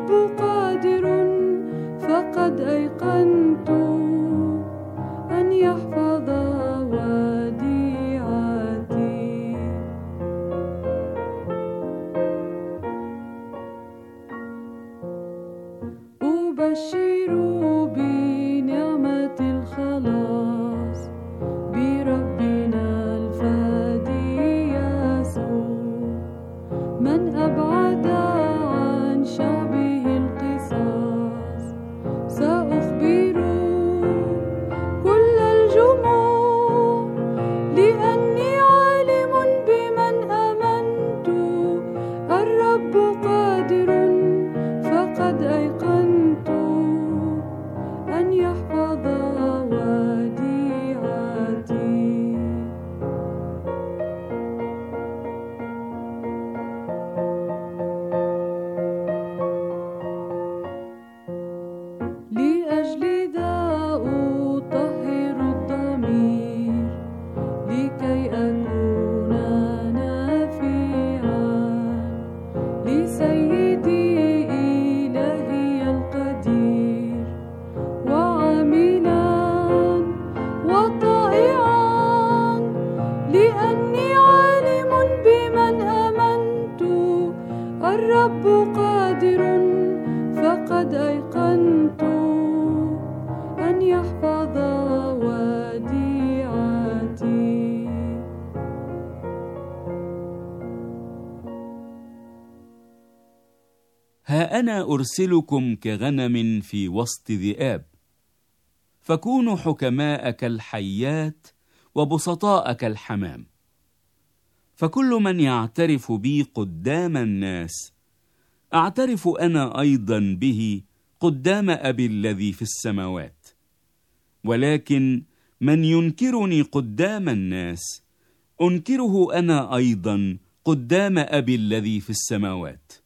الرب قادر فقد أيقنت أن يحفظ وديعتي. أبشر بنعمة الخلاص بربنا الفادي يسوع، من أبعد عن شعبه القصاص. سأخبر كل الجموع لأني عالم بمن آمنت، الرب قادر فقد أيقنت أن يحفظ وديعتي. لأجل ذا أطهر الضمير لكي أكون نافعا لسيدي إلهي القدير، وعاملا وطائعا لأني عالم بمن آمنت، الرب قادر فقد أيقنت أن يحفظ وديعتي. ها أنا أرسلكم كغنم في وسط ذئاب، فكونوا حكماء كالحيات وبسطاء كالحمام. فكل من يعترف بي قدام الناس أعترف أنا أيضا به قدام أبي الذي في السماوات. ولكن من ينكرني قدام الناس أنكره أنا أيضا قدام أبي الذي في السماوات.